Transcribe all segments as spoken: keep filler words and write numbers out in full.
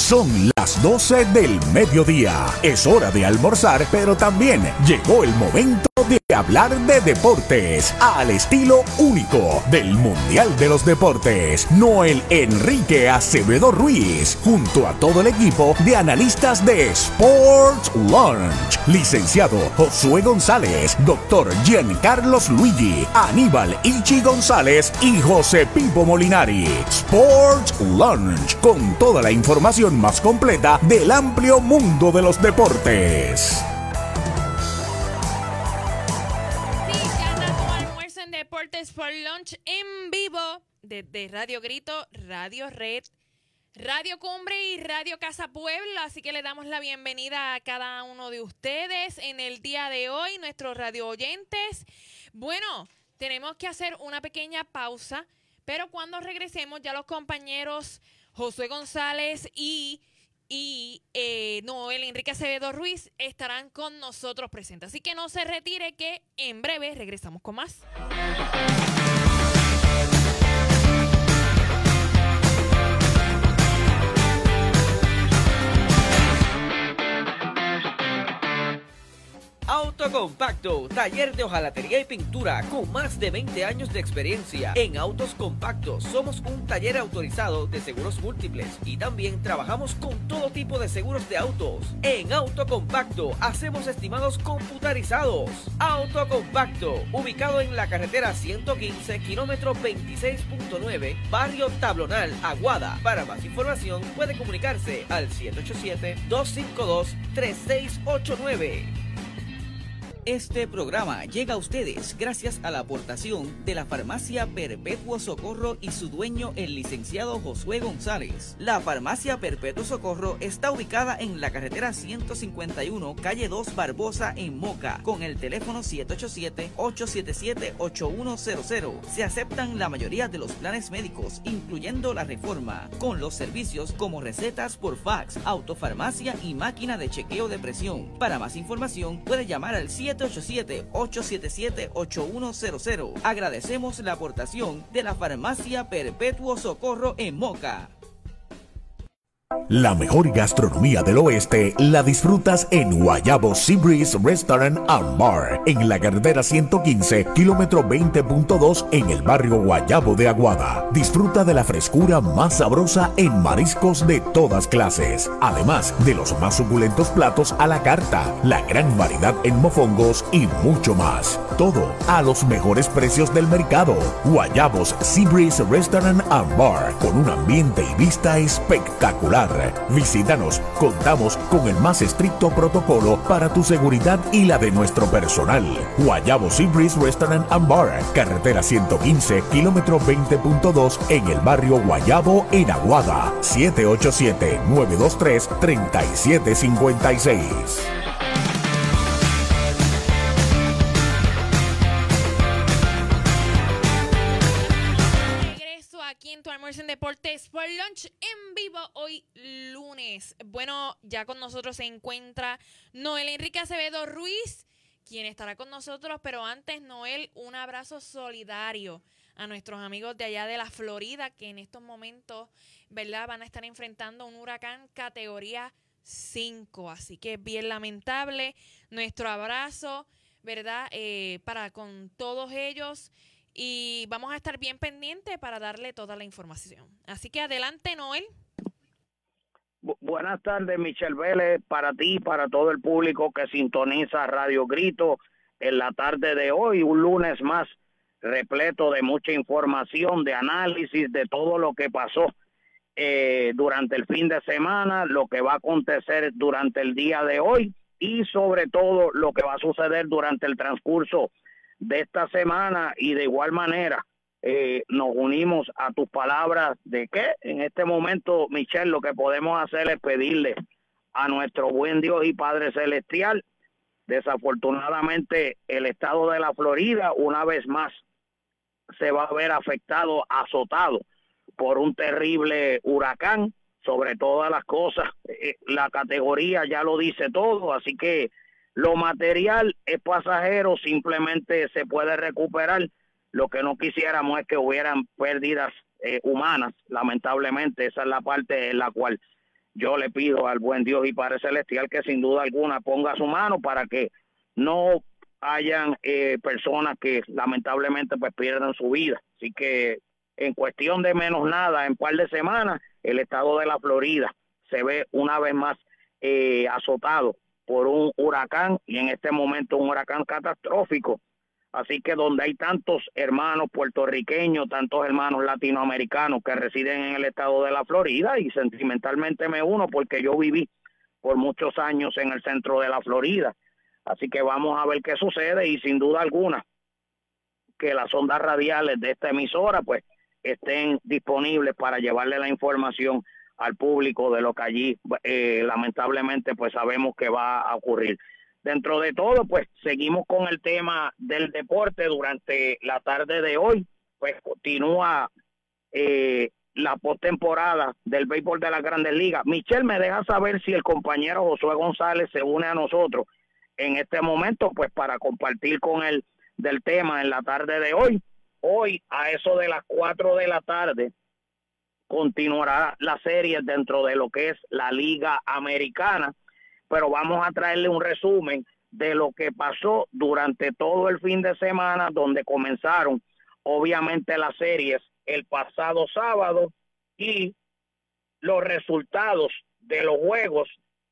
Son las doce del mediodía. Es hora de almorzar, pero también llegó el momento de hablar de deportes al estilo único del Mundial de los Deportes. Noel Enrique Acevedo Ruiz, junto a todo el equipo de analistas de Sports Lunch. Licenciado Josué González, doctor Giancarlos Luigi, Aníbal Ichi González y José Pipo Molinari. Sports Lunch, con toda la información más completa del amplio mundo de los deportes. Sí, ya está tu almuerzo en Deportes por Lunch en vivo desde Radio Grito, Radio Red, Radio Cumbre y Radio Casa Pueblo. Así que le damos la bienvenida a cada uno de ustedes en el día de hoy, nuestros radio oyentes. Bueno, tenemos que hacer una pequeña pausa, pero cuando regresemos ya los compañeros Josué González y, y eh, Noel Enrique Acevedo Ruiz estarán con nosotros presentes. Así que no se retire, que en breve regresamos con más. Autocompacto, taller de hojalatería y pintura con más de veinte años de experiencia. En Autos Compactos somos un taller autorizado de seguros múltiples y también trabajamos con todo tipo de seguros de autos. En Autocompacto hacemos estimados computarizados. Autocompacto, ubicado en la carretera ciento quince, kilómetro veintiséis punto nueve, barrio Tablonal, Aguada. Para más información puede comunicarse al siete ocho siete, dos cinco dos, tres seis ocho nueve. Este programa llega a ustedes gracias a la aportación de la Farmacia Perpetuo Socorro y su dueño, el licenciado Josué González. La Farmacia Perpetuo Socorro está ubicada en la carretera ciento cincuenta y uno, calle dos Barbosa, en Moca, con el teléfono siete ocho siete, ocho siete siete, ocho uno cero cero. Se aceptan la mayoría de los planes médicos, incluyendo la Reforma, con los servicios como recetas por fax, autofarmacia y máquina de chequeo de presión. Para más información puede llamar al siete ocho siete, ocho siete siete, ocho uno cero cero. Agradecemos la aportación de la Farmacia Perpetuo Socorro en Moca. La mejor gastronomía del oeste la disfrutas en Guayabo Sea Breeze Restaurant and Bar, en la carretera ciento quince, kilómetro veinte punto dos, en el barrio Guayabo de Aguada. Disfruta de la frescura más sabrosa en mariscos de todas clases, además de los más suculentos platos a la carta, la gran variedad en mofongos y mucho más. Todo a los mejores precios del mercado. Guayabos Sea Breeze Restaurant and Bar, con un ambiente y vista espectacular. Visítanos, contamos con el más estricto protocolo para tu seguridad y la de nuestro personal. Guayabo Sea Breeze Restaurant and Bar, carretera ciento quince, kilómetro veinte punto dos, en el barrio Guayabo, en Aguada. siete ocho siete, nueve dos tres, tres siete cinco seis. En Deportes por Lunch en vivo hoy lunes. Bueno, ya con nosotros se encuentra Noel Enrique Acevedo Ruiz, quien estará con nosotros, pero antes, Noel, un abrazo solidario a nuestros amigos de allá de la Florida, que en estos momentos, ¿verdad?, van a estar enfrentando un huracán categoría cinco, así que bien lamentable. Nuestro abrazo, ¿verdad?, eh, para con todos ellos. Y vamos a estar bien pendientes para darle toda la información. Así que adelante, Noel. Bu- buenas tardes, Michelle Vélez, para ti y para todo el público que sintoniza Radio Grito en la tarde de hoy, un lunes más repleto de mucha información, de análisis de todo lo que pasó eh, durante el fin de semana, lo que va a acontecer durante el día de hoy y sobre todo lo que va a suceder durante el transcurso de esta semana. Y de igual manera eh, nos unimos a tus palabras de que en este momento, Michelle, lo que podemos hacer es pedirle a nuestro buen Dios y Padre Celestial. Desafortunadamente el estado de la Florida una vez más se va a ver afectado, azotado por un terrible huracán. Sobre todas las cosas, eh, la categoría ya lo dice todo, así que lo material es pasajero, simplemente se puede recuperar. Lo que no quisiéramos es que hubieran pérdidas eh, humanas, lamentablemente. Esa es la parte en la cual yo le pido al buen Dios y Padre Celestial que sin duda alguna ponga su mano para que no hayan eh, personas que lamentablemente pues pierdan su vida. Así que en cuestión de menos nada, en un par de semanas, el estado de la Florida se ve una vez más eh, azotado por un huracán, y en este momento un huracán catastrófico. Así que donde hay tantos hermanos puertorriqueños, tantos hermanos latinoamericanos que residen en el estado de la Florida, y sentimentalmente me uno porque yo viví por muchos años en el centro de la Florida. Así que vamos a ver qué sucede, y sin duda alguna que las ondas radiales de esta emisora pues estén disponibles para llevarle la información al público de lo que allí eh, lamentablemente pues sabemos que va a ocurrir. Dentro de todo, pues seguimos con el tema del deporte. Durante la tarde de hoy, pues continúa eh, la postemporada del béisbol de las Grandes Ligas. Michelle, me deja saber si el compañero Josué González se une a nosotros en este momento, pues para compartir con él del tema en la tarde de hoy. Hoy, a eso de las cuatro de la tarde, continuará la serie dentro de lo que es la Liga Americana, pero vamos a traerle un resumen de lo que pasó durante todo el fin de semana, donde comenzaron obviamente las series el pasado sábado, y los resultados de los juegos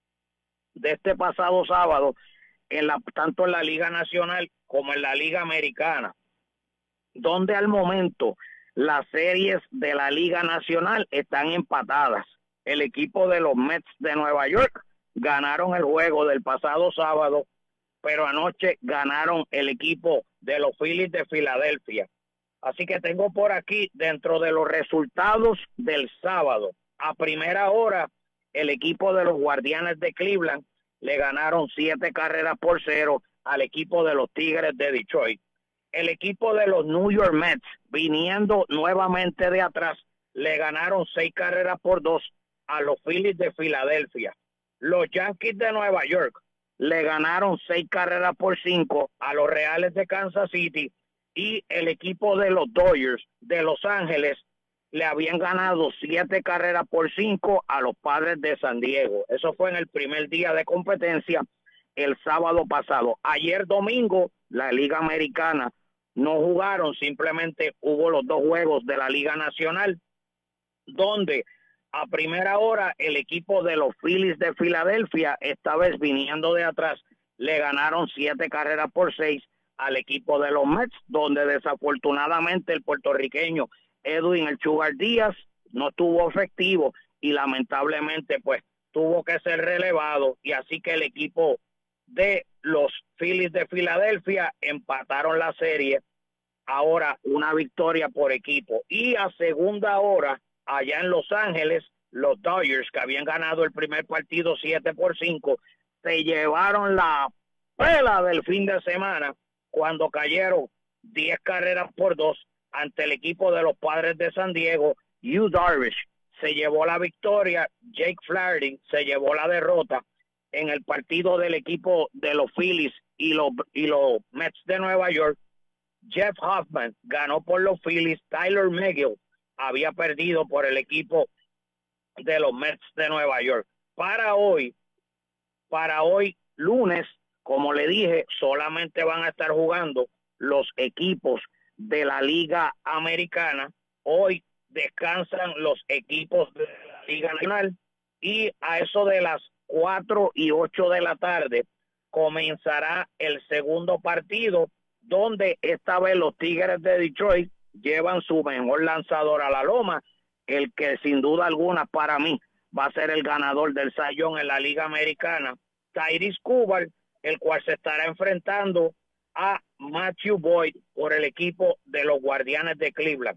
de este pasado sábado, en la, tanto en la Liga Nacional como en la Liga Americana, donde al momento las series de la Liga Nacional están empatadas. El equipo de los Mets de Nueva York ganaron el juego del pasado sábado, pero anoche ganaron el equipo de los Phillies de Filadelfia. Así que tengo por aquí, dentro de los resultados del sábado, a primera hora, el equipo de los Guardianes de Cleveland le ganaron siete carreras por cero al equipo de los Tigres de Detroit. El equipo de los New York Mets, viniendo nuevamente de atrás, le ganaron seis carreras por dos a los Phillies de Filadelfia. Los Yankees de Nueva York le ganaron seis carreras por cinco a los Reales de Kansas City, y el equipo de los Dodgers de Los Ángeles le habían ganado siete carreras por cinco a los Padres de San Diego. Eso fue en el primer día de competencia el sábado pasado. Ayer domingo la Liga Americana no jugaron, simplemente hubo los dos juegos de la Liga Nacional, donde a primera hora el equipo de los Phillies de Filadelfia, esta vez viniendo de atrás, le ganaron siete carreras por seis al equipo de los Mets, donde desafortunadamente el puertorriqueño Edwin El Chugar Díaz no estuvo efectivo y lamentablemente pues tuvo que ser relevado, y así que el equipo de los Phillies de Filadelfia empataron la serie, ahora una victoria por equipo. Y a segunda hora, allá en Los Ángeles, los Dodgers, que habían ganado el primer partido siete por cinco, se llevaron la pela del fin de semana cuando cayeron diez carreras por dos ante el equipo de los Padres de San Diego. Yu Darvish se llevó la victoria, Jake Flaherty se llevó la derrota en el partido del equipo de los Phillies y los, y los Mets de Nueva York. Jeff Hoffman ganó por los Phillies, Tyler Megill había perdido por el equipo de los Mets de Nueva York. Para hoy, para hoy lunes, como le dije, solamente van a estar jugando los equipos de la Liga Americana. Hoy descansan los equipos de la Liga Nacional, y a eso de las cuatro y ocho de la tarde comenzará el segundo partido, donde esta vez los Tigres de Detroit llevan su mejor lanzador a la loma, el que sin duda alguna para mí va a ser el ganador del Cy Young en la Liga Americana, Tyrese Kubar, el cual se estará enfrentando a Matthew Boyd por el equipo de los Guardianes de Cleveland.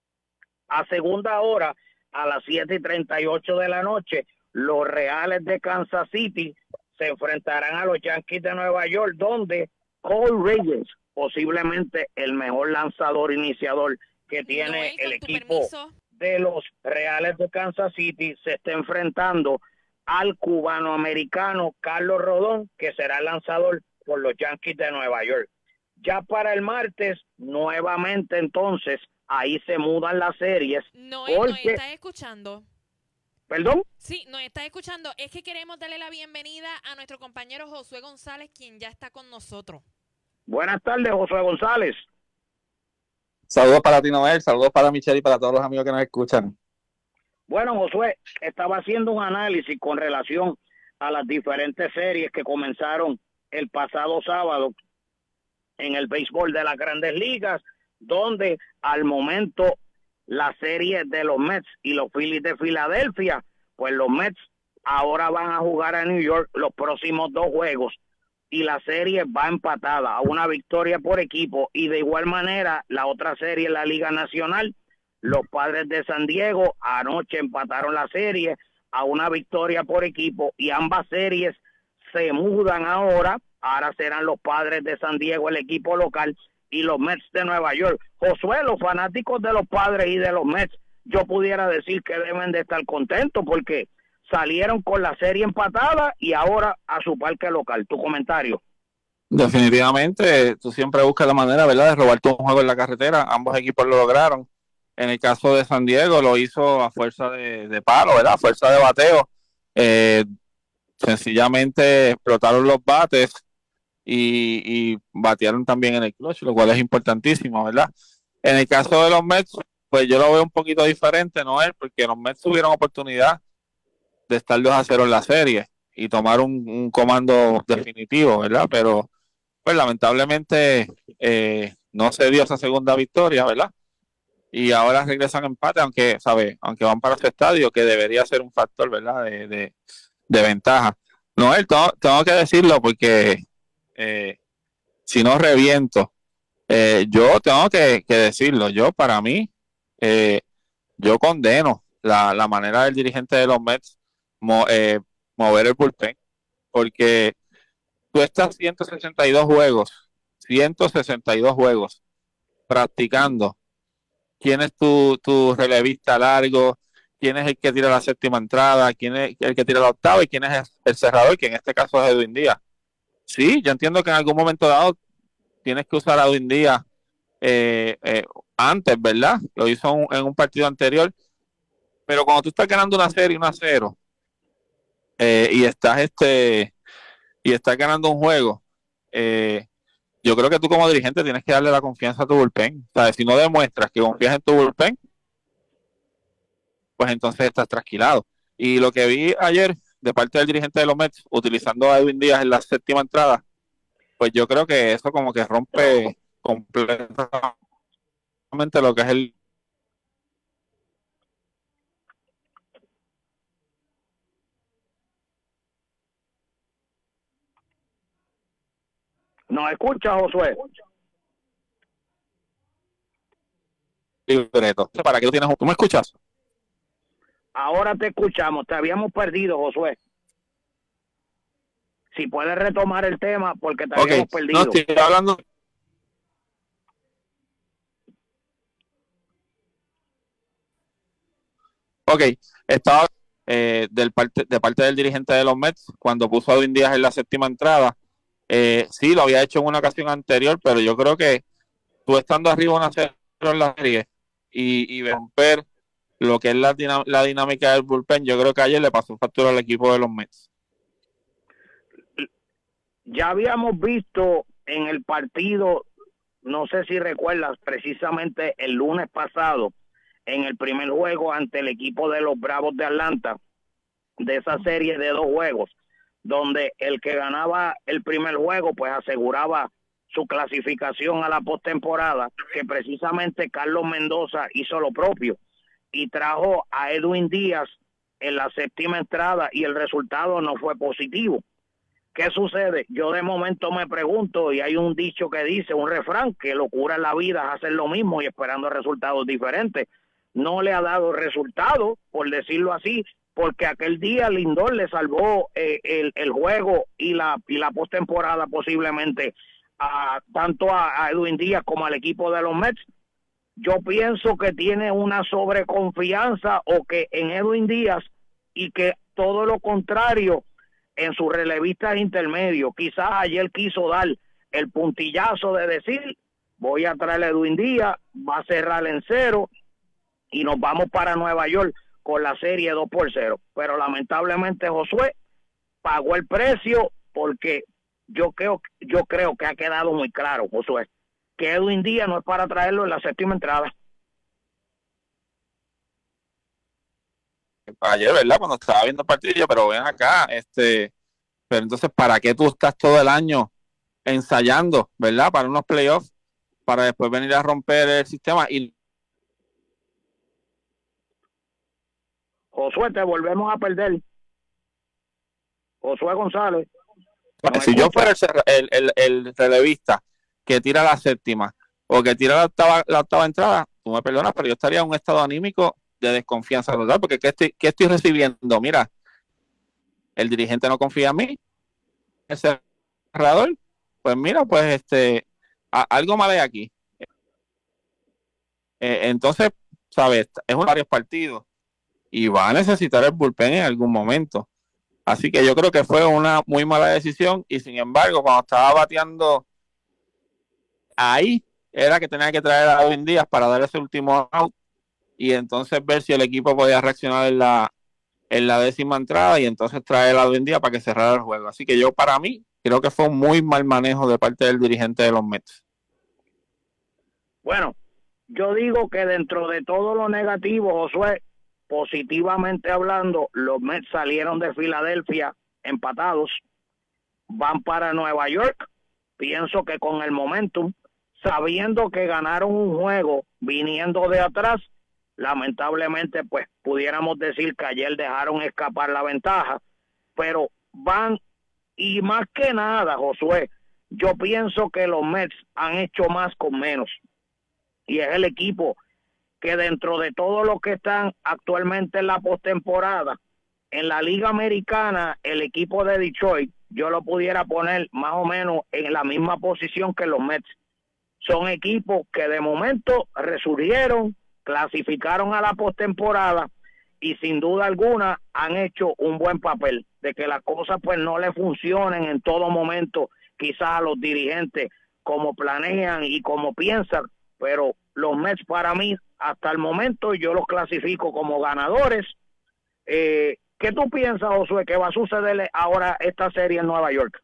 A segunda hora, a las siete y treinta y ocho de la noche, los Reales de Kansas City se enfrentarán a los Yankees de Nueva York, donde Cole Reyes, posiblemente el mejor lanzador iniciador que tiene Noel, el equipo permiso. de los Reales de Kansas City, se está enfrentando al cubano-americano Carlos Rodón, que será el lanzador por los Yankees de Nueva York. Ya para el martes, nuevamente entonces, ahí se mudan las series. Noel, porque... Noel, ¿estás escuchando? ¿Perdón? Sí, nos está escuchando. Es que queremos darle la bienvenida a nuestro compañero Josué González, quien ya está con nosotros. Buenas tardes, Josué González. Saludos para ti, Noel, saludos para Michelle y para todos los amigos que nos escuchan. Bueno, Josué, estaba haciendo un análisis con relación a las diferentes series que comenzaron el pasado sábado en el béisbol de las Grandes Ligas, donde al momento la serie de los Mets y los Phillies de Filadelfia, pues los Mets ahora van a jugar a New York los próximos dos juegos y la serie va empatada a una victoria por equipo, y de igual manera la otra serie en la Liga Nacional, los Padres de San Diego anoche empataron la serie a una victoria por equipo, y ambas series se mudan ahora, ahora serán los Padres de San Diego el equipo local y los Mets de Nueva York. Josué, los fanáticos de los Padres y de los Mets, yo pudiera decir que deben de estar contentos porque salieron con la serie empatada y ahora a su parque local. ¿Tu comentario? Definitivamente, tú siempre buscas la manera, ¿verdad?, de robarte un juego en la carretera. Ambos equipos lo lograron. En el caso de San Diego lo hizo a fuerza de, de palo, ¿verdad?, a fuerza de bateo. Eh, sencillamente explotaron los bates y, y batearon también en el clutch, lo cual es importantísimo, ¿verdad? En el caso de los Mets, pues yo lo veo un poquito diferente, Noel, porque los Mets tuvieron oportunidad de estar dos a cero en la serie y tomar un, un comando definitivo, ¿verdad? Pero, pues lamentablemente eh, no se dio esa segunda victoria, ¿verdad? Y ahora regresan a empate, aunque, ¿sabe? Aunque van para su estadio, que debería ser un factor, ¿verdad?, de, de, de ventaja. Noel, tengo, tengo que decirlo porque eh, si no reviento, eh, yo tengo que, que decirlo, yo para mí, eh, yo condeno la, la manera del dirigente de los Mets mo, eh, mover el bullpen, porque tú estás ciento sesenta y dos juegos, ciento sesenta y dos juegos practicando quién es tu, tu relevista largo, quién es el que tira la séptima entrada, quién es el que tira la octava y quién es el, el cerrador, que en este caso es Edwin Díaz. Sí, yo entiendo que en algún momento dado tienes que usar a Edwin Díaz eh, eh, antes, ¿verdad? Lo hizo un, en un partido anterior, pero cuando tú estás ganando una serie uno a cero eh, y estás este y estás ganando un juego, eh, yo creo que tú como dirigente tienes que darle la confianza a tu bullpen. ¿Sabes? Si no demuestras que confías en tu bullpen, pues entonces estás trasquilado. Y lo que vi ayer de parte del dirigente de los Mets, utilizando a Edwin Díaz en la séptima entrada, pues yo creo que eso como que rompe completamente lo que es el... ¿Nos escucha, Josué? libreto. ¿Para qué tú tienes? ¿Tú me escuchas? Ahora te escuchamos, te habíamos perdido, Josué. Si puedes retomar el tema, porque te Okay. habíamos perdido. No, estoy hablando... Ok, estaba eh, del parte, de parte del dirigente de los Mets, cuando puso a Edwin Díaz en la séptima entrada. Eh, sí, lo había hecho en una ocasión anterior, pero yo creo que tú estando arriba una cero en la serie y, y romper lo que es la, dinam- la dinámica del bullpen, yo creo que ayer le pasó factura al equipo de los Mets. Ya habíamos visto en el partido, no sé si recuerdas, precisamente el lunes pasado, en el primer juego ante el equipo de los Bravos de Atlanta, de esa serie de dos juegos, donde el que ganaba el primer juego pues aseguraba su clasificación a la postemporada, que precisamente Carlos Mendoza hizo lo propio y trajo a Edwin Díaz en la séptima entrada y el resultado no fue positivo. ¿Qué sucede? Yo de momento me pregunto, y hay un dicho que dice, un refrán, que locura en la vida es hacer lo mismo y esperando resultados diferentes. No le ha dado resultado, por decirlo así, porque aquel día Lindor le salvó eh, el, el juego y la, y la postemporada posiblemente a, tanto a, a Edwin Díaz como al equipo de los Mets. Yo pienso que tiene una sobreconfianza o que en Edwin Díaz, y que todo lo contrario en sus relevistas intermedios. Quizás ayer quiso dar el puntillazo de decir, voy a traer a Edwin Díaz, va a cerrar en cero y nos vamos para Nueva York con la serie dos por cero. Pero lamentablemente Josué pagó el precio porque yo creo, yo creo que ha quedado muy claro, Josué, que Edwin Díaz no es para traerlo en la séptima entrada. Ayer, ¿verdad? Cuando estaba viendo el partido, pero ven acá, este, pero entonces, ¿para qué tú estás todo el año ensayando, ¿verdad? Para unos playoffs, para después venir a romper el sistema. Y Josué, te volvemos a perder. Josué González. ¿No si yo fuera el, el, el, el relevista que tira la séptima o que tira la octava, la octava entrada, tú me perdonas, pero yo estaría en un estado anímico de desconfianza total, porque ¿qué estoy, qué estoy recibiendo? Mira, el dirigente no confía en mí, el cerrador, pues mira, pues este, a, algo mal hay aquí. Eh, entonces, ¿sabes? Es un varios partidos y va a necesitar el bullpen en algún momento. Así que yo creo que fue una muy mala decisión y sin embargo, cuando estaba bateando ahí, era que tenía que traer a Edwin Díaz para dar ese último out y entonces ver si el equipo podía reaccionar en la, en la décima entrada y entonces traer a Edwin Díaz para que cerrara el juego. Así que yo, para mí, creo que fue un muy mal manejo de parte del dirigente de los Mets. Bueno, yo digo que dentro de todo lo negativo, Josué, positivamente hablando, los Mets salieron de Filadelfia empatados, van para Nueva York, pienso que con el momentum, sabiendo que ganaron un juego viniendo de atrás, lamentablemente pues pudiéramos decir que ayer dejaron escapar la ventaja, pero van, y más que nada, Josué, yo pienso que los Mets han hecho más con menos, y es el equipo que dentro de todo lo que están actualmente en la postemporada, en la Liga Americana, el equipo de Detroit, yo lo pudiera poner más o menos en la misma posición que los Mets. Son equipos que de momento resurgieron, clasificaron a la postemporada y sin duda alguna han hecho un buen papel de que las cosas pues no le funcionen en todo momento, quizás a los dirigentes como planean y como piensan, pero los Mets para mí hasta el momento yo los clasifico como ganadores. Eh, ¿Qué tú piensas, Josué, que va a suceder ahora esta serie en Nueva York?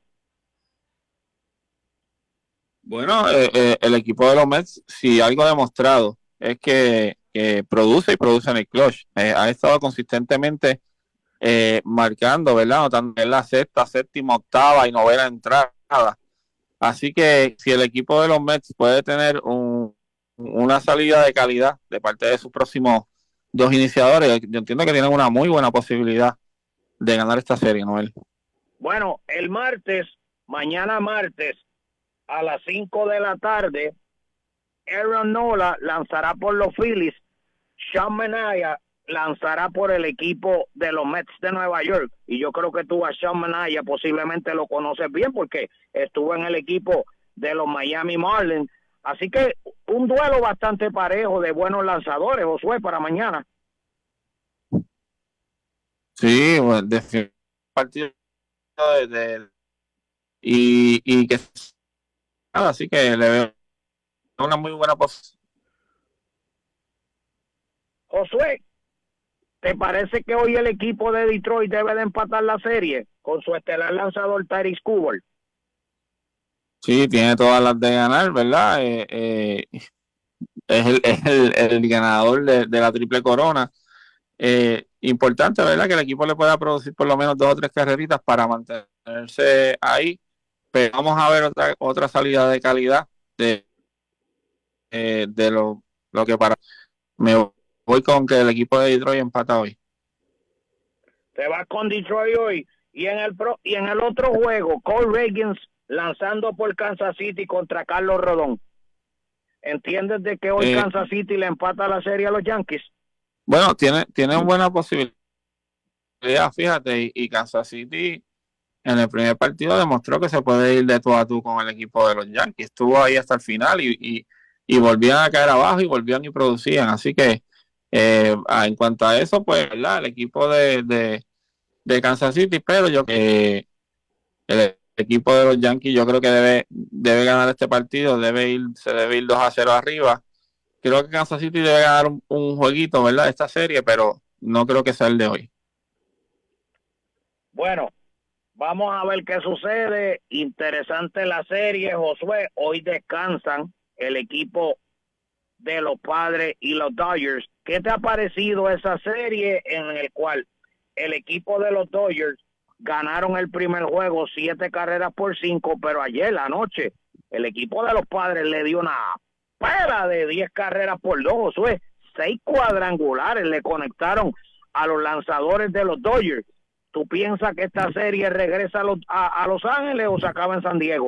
Bueno, eh, eh, el equipo de los Mets, si algo ha demostrado, es que, que produce y produce en el clutch. Eh, ha estado consistentemente eh, marcando, ¿verdad? Notando en la sexta, séptima, octava y novena entrada. Así que si el equipo de los Mets puede tener un, una salida de calidad de parte de sus próximos dos iniciadores, yo entiendo que tienen una muy buena posibilidad de ganar esta serie, Noel. Bueno, el martes, mañana martes, a las cinco de la tarde, Aaron Nola lanzará por los Phillies, Sean Manaea lanzará por el equipo de los Mets de Nueva York, y yo creo que tú a Sean Manaea posiblemente lo conoces bien porque estuvo en el equipo de los Miami Marlins. Así que un duelo bastante parejo de buenos lanzadores, Josué, para mañana. Sí, bueno, de partido de, de, y, y que así que le veo una muy buena posición. Josué, ¿te parece que hoy el equipo de Detroit debe de empatar la serie con su estelar lanzador Tarik Skubal? Sí, tiene todas las de ganar, ¿verdad? Eh, eh, es el, es el, el ganador de, de la triple corona. Eh, importante, ¿verdad? Que el equipo le pueda producir por lo menos dos o tres carreritas para mantenerse ahí. Pero vamos a ver otra otra salida de calidad de, eh, de lo, lo que para... Me voy con que el equipo de Detroit empata hoy. Te vas con Detroit hoy. Y en el pro, y en el otro juego, Cole Ragans lanzando por Kansas City contra Carlos Rodón. ¿Entiendes de que hoy eh, Kansas City le empata la serie a los Yankees? Bueno, tiene, tiene buena posibilidad, fíjate, y, y Kansas City en el primer partido demostró que se puede ir de tú a tú con el equipo de los Yankees. Estuvo ahí hasta el final y, y, y volvían a caer abajo y volvían y producían. Así que eh, en cuanto a eso, pues, ¿verdad? El equipo de, de, de Kansas City, pero yo que el equipo de los Yankees yo creo que debe, debe ganar este partido, debe ir, se debe ir dos a cero arriba. Creo que Kansas City debe ganar un, un jueguito, ¿verdad? Esta serie, pero no creo que sea el de hoy. Bueno, vamos a ver qué sucede. Interesante la serie, Josué. Hoy descansan el equipo de los Padres y los Dodgers. ¿Qué te ha parecido esa serie en el cual el equipo de los Dodgers ganaron el primer juego siete carreras por cinco, pero ayer la noche el equipo de los Padres le dio una pera de diez carreras por dos, Josué? Seis cuadrangulares le conectaron a los lanzadores de los Dodgers. ¿Tú piensas que esta serie regresa a Los, a, a Los Ángeles o se acaba en San Diego?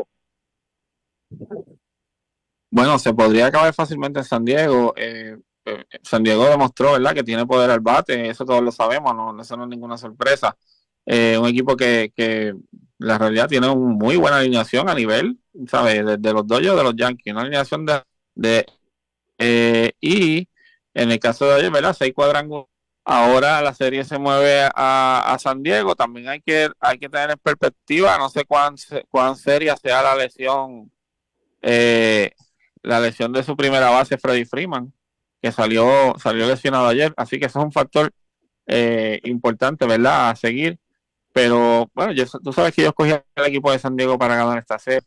Bueno, se podría acabar fácilmente en San Diego. Eh, eh, San Diego demostró, ¿verdad?, que tiene poder al bate, eso todos lo sabemos, no, eso no es ninguna sorpresa. Eh, un equipo que, que la realidad tiene una muy buena alineación a nivel, ¿sabes?, de, de los Dodgers, de los Yankees, una alineación de... de eh, y en el caso de Dodgers, ¿verdad?, seis cuadrangulares. Ahora la serie se mueve a, a San Diego. También hay que hay que tener en perspectiva, no sé cuán, cuán seria sea la lesión, eh, la lesión de su primera base, Freddie Freeman, que salió salió lesionado ayer. Así que eso es un factor eh, importante, ¿verdad?, a seguir. Pero bueno, yo, tú sabes que yo escogí el equipo de San Diego para ganar esta serie.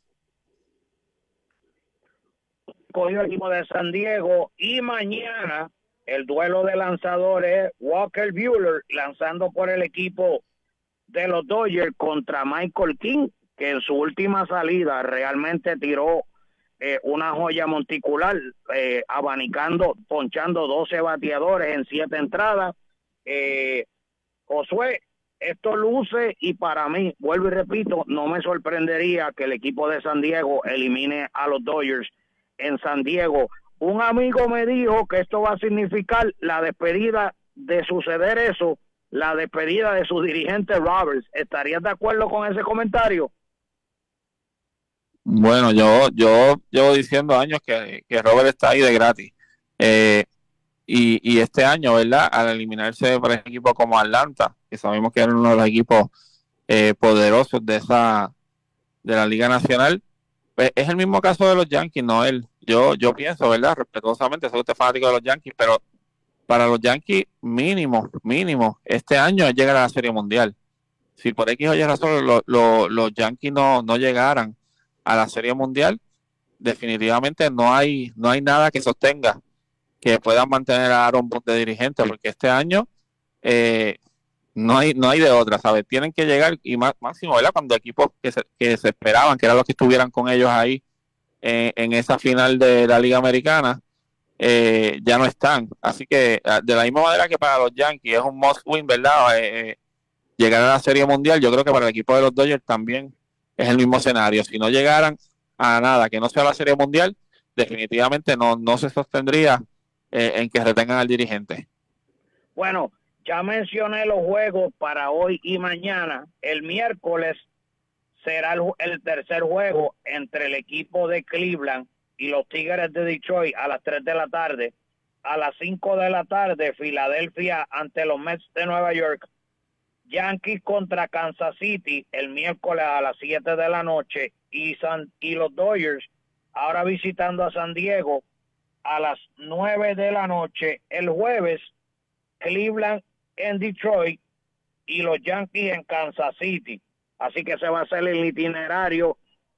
Cogió el equipo de San Diego y mañana el duelo de lanzadores, Walker Buehler lanzando por el equipo de los Dodgers contra Michael King, que en su última salida realmente tiró eh, una joya monticular, eh, abanicando, ponchando doce bateadores en siete entradas. Eh, Josué, esto luce, y para mí, vuelvo y repito, no me sorprendería que el equipo de San Diego elimine a los Dodgers en San Diego. Un amigo me dijo que esto va a significar la despedida, de suceder eso, la despedida de su dirigente Roberts. ¿Estarías de acuerdo con ese comentario? Bueno, yo yo llevo diciendo años que, que Robert está ahí de gratis. Eh, y, y este año, ¿verdad?, al eliminarse por equipos como Atlanta, que sabemos que era uno de los equipos eh, poderosos de esa de la Liga Nacional, pues es el mismo caso de los Yankees, no él. Yo, yo pienso, ¿verdad?, respetuosamente, soy usted fanático de los Yankees, pero para los Yankees, mínimo, mínimo, este año es llegar a la Serie Mundial. Si por X o Y razón lo, lo, los Yankees no, no llegaran a la Serie Mundial, definitivamente no hay, no hay nada que sostenga que puedan mantener a Aaron Boone de dirigente, porque este año eh, no hay, no hay de otra, ¿sabes? Tienen que llegar, y más, máximo, ¿verdad?, cuando equipos que se, que se esperaban, que eran los que estuvieran con ellos ahí eh, en esa final de la Liga Americana, eh, ya no están. Así que de la misma manera que para los Yankees es un must win, ¿verdad?, eh, llegar a la Serie Mundial, yo creo que para el equipo de los Dodgers también es el mismo escenario. Si no llegaran a nada que no sea la Serie Mundial, definitivamente no, no se sostendría eh, en que retengan al dirigente. Bueno, ya mencioné los juegos para hoy y mañana. El miércoles será el, el tercer juego entre el equipo de Cleveland y los Tigres de Detroit a las tres de la tarde. A las cinco de la tarde, Filadelfia ante los Mets de Nueva York. Yankees contra Kansas City el miércoles a las siete de la noche. Y, San, y los Dodgers ahora visitando a San Diego a las nueve de la noche. El jueves, Cleveland en Detroit y los Yankees en Kansas City. Así que se va a hacer el itinerario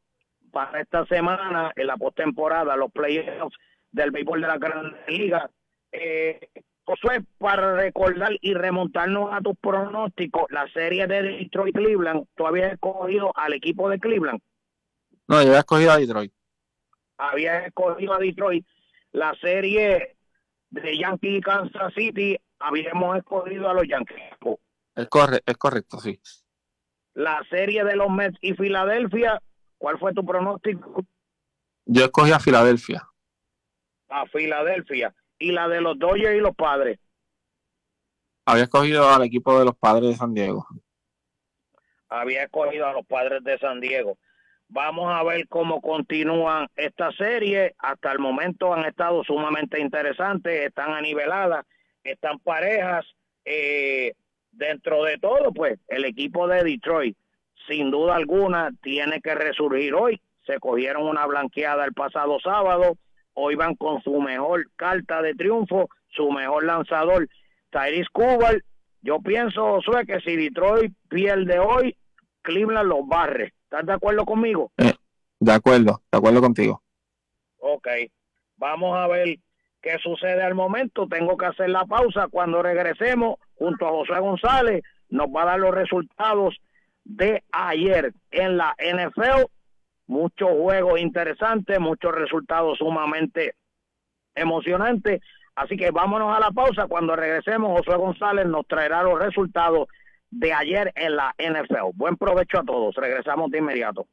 para esta semana en la postemporada, los playoffs del béisbol de la Grandes Ligas. Eh, Josué, para recordar y remontarnos a tus pronósticos, la serie de Detroit-Cleveland, ¿tú habías escogido al equipo de Cleveland? No, yo había escogido a Detroit. Habías escogido a Detroit. La serie de Yankees y Kansas City, habíamos escogido a los Yankees. Es, corre es correcto, sí. La serie de los Mets y Filadelfia, ¿cuál fue tu pronóstico? Yo escogí a Filadelfia. A Filadelfia. ¿Y la de los Dodgers y los Padres? Había escogido al equipo de los Padres de San Diego. Había escogido a los Padres de San Diego. Vamos a ver cómo continúan esta serie. Hasta el momento han estado sumamente interesantes, están aniveladas, están parejas. Eh, dentro de todo, pues, el equipo de Detroit, sin duda alguna, tiene que resurgir hoy. Se cogieron una blanqueada el pasado sábado. Hoy van con su mejor carta de triunfo, su mejor lanzador, Tyrese Cuban. Yo pienso, Josué, que si Detroit pierde hoy, Cleveland los barre. ¿Estás de acuerdo conmigo? Eh, de acuerdo, de acuerdo contigo. Ok, vamos a ver qué sucede al momento. Tengo que hacer la pausa. Cuando regresemos, junto a José González, nos va a dar los resultados de ayer en la N F L. Muchos juegos interesantes, muchos resultados sumamente emocionantes. Así que vámonos a la pausa. Cuando regresemos, José González nos traerá los resultados de ayer en la N F L. Buen provecho a todos. Regresamos de inmediato.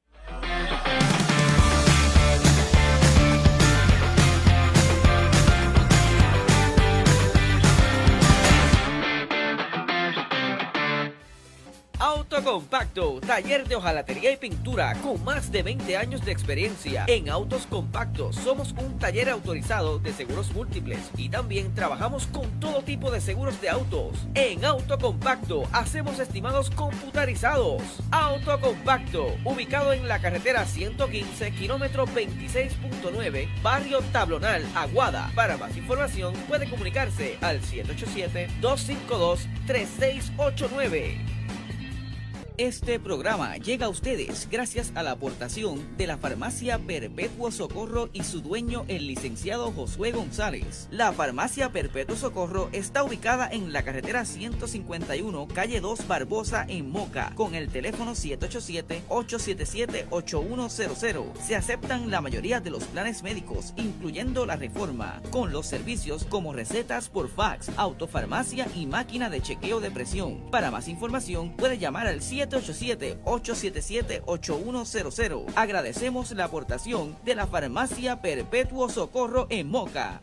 Autocompacto, taller de hojalatería y pintura con más de veinte años de experiencia. En Autos Compactos somos un taller autorizado de seguros múltiples y también trabajamos con todo tipo de seguros de autos. En Autocompacto hacemos estimados computarizados. Autocompacto, ubicado en la carretera ciento quince, kilómetro veintiséis punto nueve, barrio Tablonal, Aguada. Para más información puede comunicarse al siete ocho siete, dos cinco dos, tres seis ocho nueve. Este programa llega a ustedes gracias a la aportación de la Farmacia Perpetuo Socorro y su dueño, el licenciado Josué González. La Farmacia Perpetuo Socorro está ubicada en la carretera ciento cincuenta y uno, calle dos Barbosa, en Moca, con el teléfono siete ocho siete, ocho siete siete, ocho uno cero cero. Se aceptan la mayoría de los planes médicos, incluyendo la Reforma, con los servicios como recetas por fax, autofarmacia y máquina de chequeo de presión. Para más información puede llamar al siete ocho siete, ocho siete siete, ocho uno cero cero. Agradecemos la aportación de la Farmacia Perpetuo Socorro en Moca.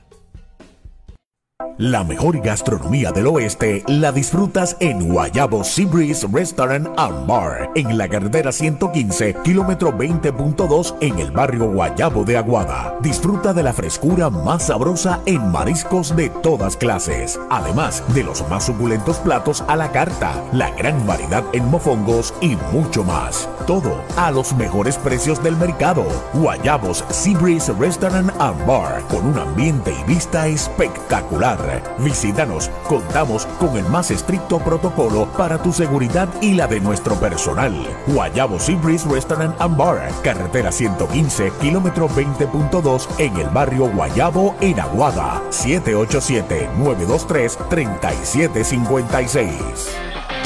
La mejor gastronomía del oeste la disfrutas en Guayabo Sea Breeze Restaurant and Bar, en la carretera ciento quince, kilómetro veinte punto dos, en el barrio Guayabo de Aguada. Disfruta de la frescura más sabrosa en mariscos de todas clases, además de los más suculentos platos a la carta, la gran variedad en mofongos y mucho más. Todo a los mejores precios del mercado. Guayabos Sea Breeze Restaurant and Bar, con un ambiente y vista espectacular. Visítanos, contamos con el más estricto protocolo para tu seguridad y la de nuestro personal. Guayabo Sea Breeze Restaurant and Bar, carretera ciento quince, kilómetro veinte punto dos, en el barrio Guayabo, en Aguada. siete ocho siete, nueve dos tres, tres siete cinco seis.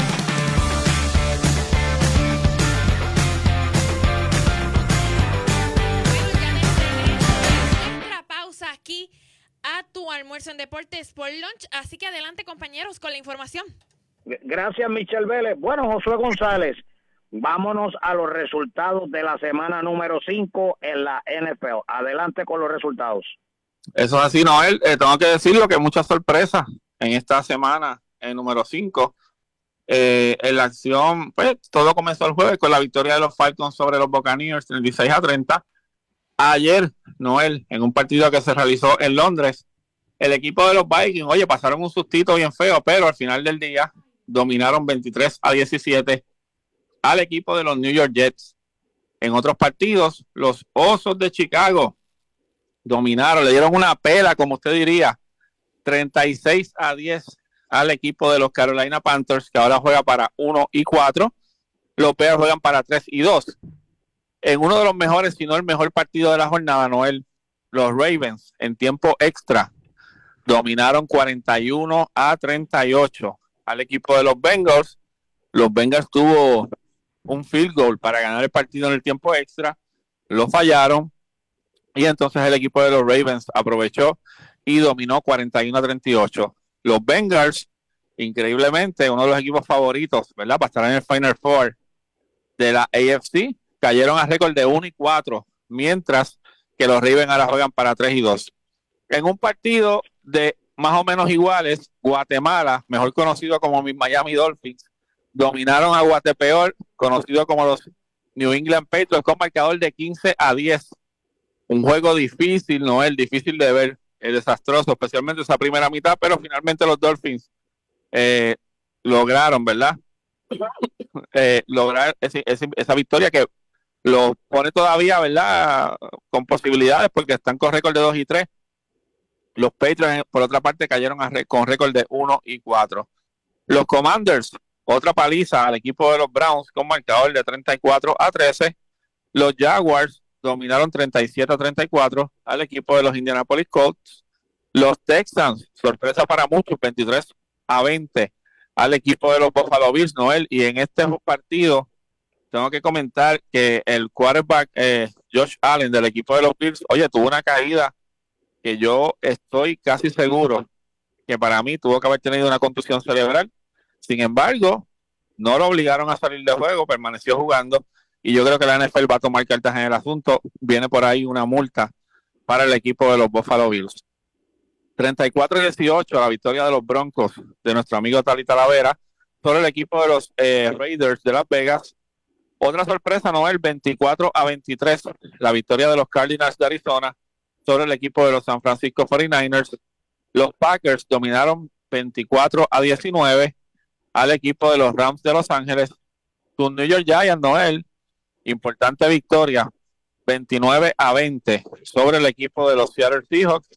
Almuerzo en Deportes por Lunch, así que adelante, compañeros, con la información. Gracias, Michelle Vélez. Bueno, Josué González, vámonos a los resultados de la semana número cinco en la N F L. Adelante con los resultados. Eso es así, Noel. Eh, tengo que decirlo que muchas sorpresas en esta semana, en número cinco. Eh, en la acción, pues todo comenzó el jueves con la victoria de los Falcons sobre los Buccaneers, treinta y seis a treinta. Ayer, Noel, en un partido que se realizó en Londres, el equipo de los Vikings, oye, pasaron un sustito bien feo, pero al final del día dominaron veintitrés a diecisiete al equipo de los New York Jets. En otros partidos, los Osos de Chicago dominaron, le dieron una pela, como usted diría, treinta y seis a diez al equipo de los Carolina Panthers, que ahora juega para uno y cuatro. Los Bears juegan para tres y dos. En uno de los mejores, si no el mejor partido de la jornada, Noel, los Ravens en tiempo extra dominaron cuarenta y uno a treinta y ocho al equipo de los Bengals. Los Bengals tuvo un field goal para ganar el partido en el tiempo extra, lo fallaron y entonces el equipo de los Ravens aprovechó y dominó cuarenta y uno a treinta y ocho. Los Bengals, increíblemente, uno de los equipos favoritos, ¿verdad?, para estar en el Final Four de la A F C, cayeron a récord de uno y cuatro, mientras que los Ravens ahora juegan para tres y dos. En un partido de más o menos iguales, Guatemala, mejor conocido como mis Miami Dolphins, dominaron a Guatepeor, conocido como los New England Patriots, con marcador de quince a diez. Un juego difícil, no es difícil de ver, es desastroso, especialmente esa primera mitad, pero finalmente los Dolphins eh, lograron, ¿verdad? eh, lograr ese, ese, esa victoria que lo pone todavía, ¿verdad?, con posibilidades, porque están con récord de dos y tres. Los Patriots, por otra parte, cayeron a re- con récord de uno y cuatro. Los Commanders, otra paliza al equipo de los Browns con marcador de treinta y cuatro a trece. Los Jaguars dominaron treinta y siete a treinta y cuatro al equipo de los Indianapolis Colts. Los Texans, sorpresa para muchos, veintitrés a veinte al equipo de los Buffalo Bills, Noel. Y en este partido tengo que comentar que el quarterback eh, Josh Allen del equipo de los Bills, oye, tuvo una caída que yo estoy casi seguro que para mí tuvo que haber tenido una contusión cerebral. Sin embargo, no lo obligaron a salir de juego, permaneció jugando, y yo creo que la N F L va a tomar cartas en el asunto. Viene por ahí una multa para el equipo de los Buffalo Bills. treinta y cuatro a dieciocho la victoria de los Broncos de nuestro amigo Tali Talavera sobre el equipo de los eh, Raiders de Las Vegas. Otra sorpresa, Noel, veinticuatro a veintitrés la victoria de los Cardinals de Arizona sobre el equipo de los San Francisco cuarenta y nueve ers. Los Packers dominaron veinticuatro a diecinueve al equipo de los Rams de Los Ángeles. Tus New York Giants, Noel, importante victoria, veintinueve a veinte sobre el equipo de los Seattle Seahawks.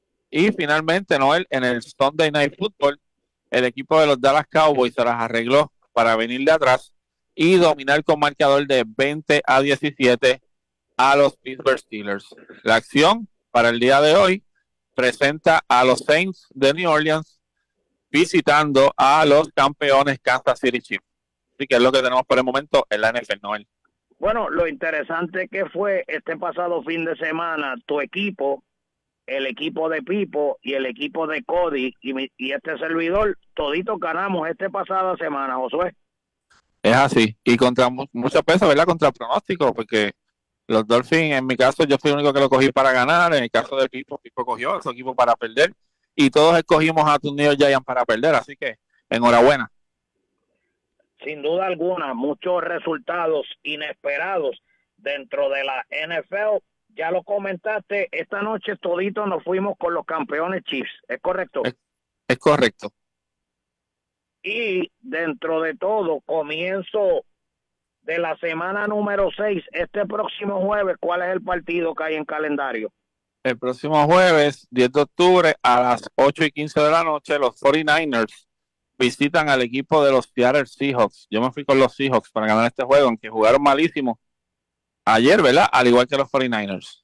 Y finalmente, Noel, en el Sunday Night Football, el equipo de los Dallas Cowboys se las arregló para venir de atrás y dominar con marcador de veinte a diecisiete a los Pittsburgh Steelers. La acción para el día de hoy presenta a los Saints de New Orleans visitando a los campeones Kansas City Chiefs. Así que es lo que tenemos por el momento en la N F L, Noel. Bueno, lo interesante que fue este pasado fin de semana, tu equipo, el equipo de Pipo y el equipo de Cody y, mi, y este servidor, toditos ganamos este pasada semana, Josué. Es así, y contra mu- mucho peso, ¿verdad? Contra el pronóstico, porque los Dolphins, en mi caso, yo fui el único que lo cogí para ganar. En el caso de Pipo, Pipo cogió a su equipo para perder, y todos escogimos a tus New York Giants para perder, así que enhorabuena. Sin duda alguna, muchos resultados inesperados dentro de la N F L. Ya lo comentaste, esta noche toditos nos fuimos con los campeones Chiefs, ¿es correcto? Es, es correcto. Y dentro de todo, comienzo de la semana número seis, este próximo jueves, ¿cuál es el partido que hay en calendario? El próximo jueves, diez de octubre, a las ocho y quince de la noche, los cuarenta y nueve ers visitan al equipo de los Seattle Seahawks. Yo me fui con los Seahawks para ganar este juego, aunque jugaron malísimo ayer, ¿verdad? Al igual que los cuarenta y nueve ers.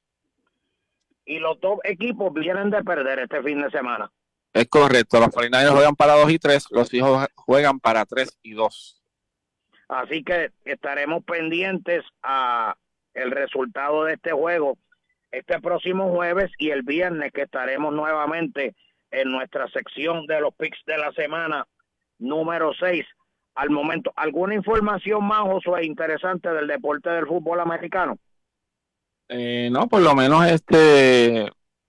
Y los dos equipos vienen de perder este fin de semana. Es correcto, los cuarenta y nueve ers juegan para dos y tres, los Seahawks juegan para tres y dos. Así que estaremos pendientes a el resultado de este juego este próximo jueves y el viernes, que estaremos nuevamente en nuestra sección de los picks de la semana número seis. Al momento, ¿alguna información más, Josué, interesante del deporte del fútbol americano? Eh, no, por lo menos este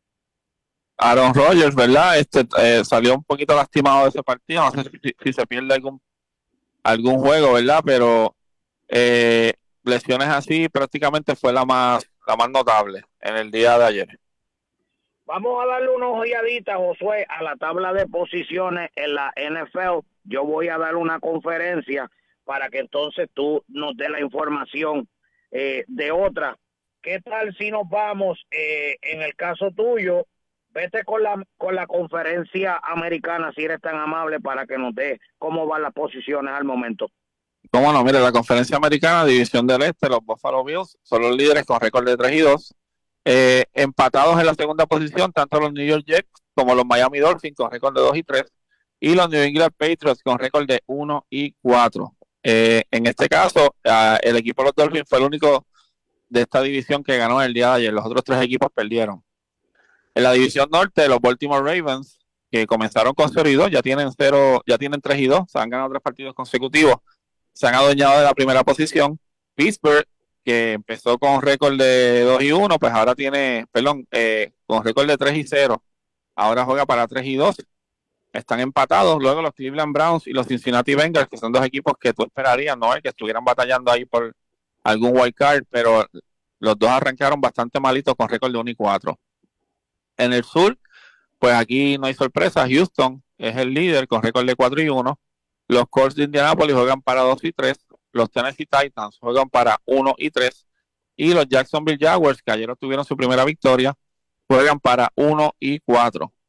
Aaron Rodgers, ¿verdad? Este eh, salió un poquito lastimado de ese partido. No sé si, si se pierde algún algún juego, ¿verdad? Pero eh, lesiones así prácticamente fue la más la más notable en el día de ayer. Vamos a darle una ojeadita, Josué, a la tabla de posiciones en la N F L. Yo voy a dar una conferencia para que entonces tú nos des la información eh, de otra. ¿Qué tal si nos vamos, eh, en el caso tuyo, vete con la con la conferencia americana, si eres tan amable, para que nos dé cómo van las posiciones al momento? Cómo no, mire, la conferencia americana, división del este, los Buffalo Bills son los líderes con récord de tres y dos. Eh, empatados en la segunda posición, tanto los New York Jets como los Miami Dolphins con récord de dos y tres, y los New England Patriots con récord de uno y cuatro. Eh, en este caso, uh, el equipo de los Dolphins fue el único de esta división que ganó el día de ayer. Los otros tres equipos perdieron. En la división norte, los Baltimore Ravens, que comenzaron con cero y dos, ya tienen cero, ya tienen tres y dos, se han ganado tres partidos consecutivos, se han adueñado de la primera posición. Pittsburgh, que empezó con récord de dos y uno, pues ahora tiene, perdón, eh, con récord de tres y cero, ahora juega para tres y dos. Están empatados. Luego los Cleveland Browns y los Cincinnati Bengals, que son dos equipos que tú esperarías, ¿no? Que estuvieran batallando ahí por algún wild card, pero los dos arrancaron bastante malitos con récord de uno y cuatro. En el sur, pues aquí no hay sorpresa. Houston es el líder con récord de cuatro y uno. Los Colts de Indianapolis juegan para dos y tres. Los Tennessee Titans juegan para uno y tres. Y los Jacksonville Jaguars, que ayer obtuvieron su primera victoria, juegan para uno y cuatro.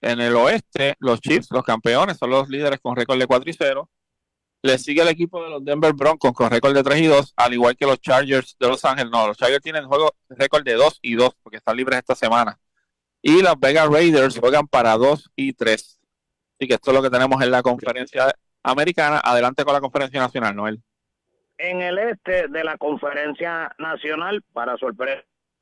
En el oeste, los Chiefs, los campeones, son los líderes con récord de cuatro y cero. Le sigue el equipo de los Denver Broncos con récord de tres y dos, al igual que los Chargers de Los Ángeles. No, los Chargers tienen juego récord de dos y dos porque están libres esta semana. Y las Vegas Raiders juegan para dos y tres. Así que esto es lo que tenemos en la conferencia americana. Adelante con la conferencia nacional, Noel. En el este de la conferencia nacional, para sorpresa,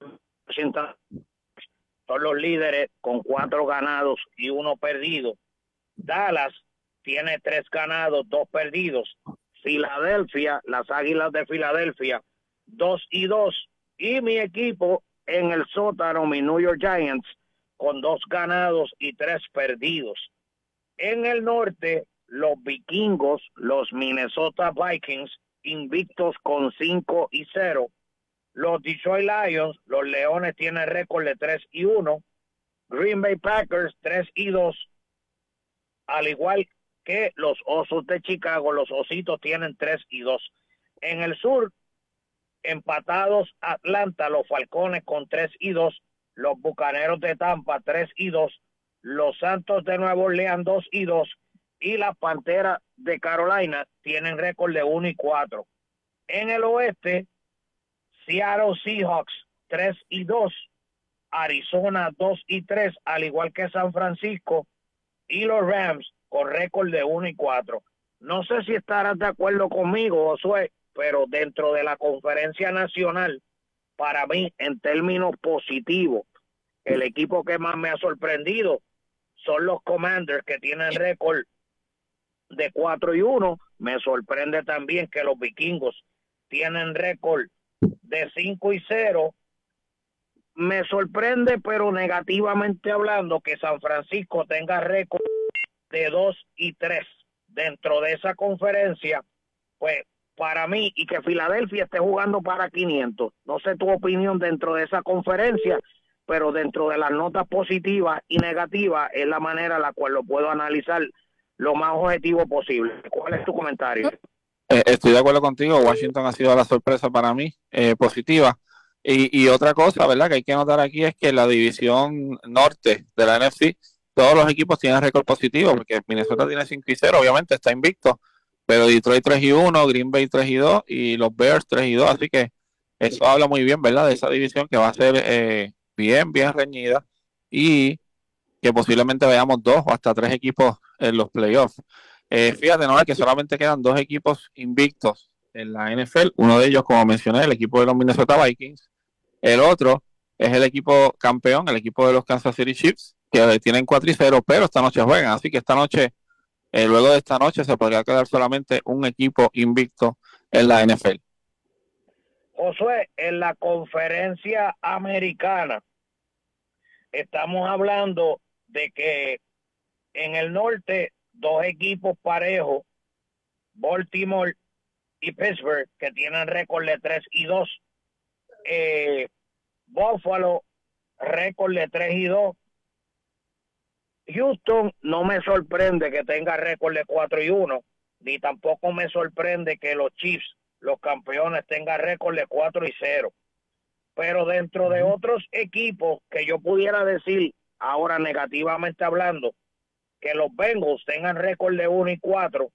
son los líderes con cuatro ganados y uno perdido. Dallas tiene tres ganados, dos perdidos. Filadelfia, las Águilas de Filadelfia, dos y dos. Y mi equipo en el sótano, mi New York Giants, con dos ganados y tres perdidos. En el norte, los vikingos, los Minnesota Vikings, invictos con cinco y cero. Los Detroit Lions, los Leones tienen récord de tres y uno. Green Bay Packers, tres y dos. Al igual que los Osos de Chicago, los Ositos tienen tres y dos. En el sur, empatados Atlanta, los Falcones con tres y dos. Los Bucaneros de Tampa, tres y dos. Los Santos de Nueva Orleans, dos y dos. Y las Panteras de Carolina tienen récord de uno y cuatro. En el oeste, Seattle Seahawks, tres y dos. Arizona, dos y tres, al igual que San Francisco. Y los Rams, con récord de uno y cuatro. No sé si estarás de acuerdo conmigo, Josué, pero dentro de la conferencia nacional, para mí, en términos positivos, el equipo que más me ha sorprendido son los Commanders, que tienen récord de cuatro y uno. Me sorprende también que los Vikingos tienen récord de cinco y cero. Me sorprende, pero negativamente hablando, que San Francisco tenga récord de dos y tres dentro de esa conferencia. Pues para mí, y que Filadelfia esté jugando para quinientos. No sé tu opinión dentro de esa conferencia, pero dentro de las notas positivas y negativas es la manera en la cual lo puedo analizar lo más objetivo posible. ¿Cuál es tu comentario? Eh, estoy de acuerdo contigo. Washington ha sido la sorpresa para mí, eh, positiva. Y, y otra cosa, ¿verdad?, que hay que notar aquí es que la división norte de la N F C, todos los equipos tienen récord positivo, porque Minnesota tiene cinco y cero, obviamente está invicto, pero Detroit tres y uno, Green Bay tres y dos y los Bears tres y dos, así que eso habla muy bien, ¿verdad?, de esa división que va a ser eh, bien, bien reñida y que posiblemente veamos dos o hasta tres equipos en los playoffs. Eh, fíjate, ¿no?, que solamente quedan dos equipos invictos en la N F L, uno de ellos, como mencioné, el equipo de los Minnesota Vikings, el otro es el equipo campeón, el equipo de los Kansas City Chiefs, que tienen cuatro y cero, pero esta noche juegan, así que esta noche, eh, luego de esta noche, se podría quedar solamente un equipo invicto en la N F L. Josué, en la conferencia americana, estamos hablando de que en el norte, dos equipos parejos, Baltimore y Pittsburgh, que tienen récord de tres y dos. Eh, Buffalo, récord de tres y dos. Houston no me sorprende que tenga récord de cuatro y uno, ni tampoco me sorprende que los Chiefs, los campeones, tengan récord de cuatro y cero. Pero dentro de otros equipos que yo pudiera decir, ahora negativamente hablando, que los Bengals tengan récord de uno y cuatro,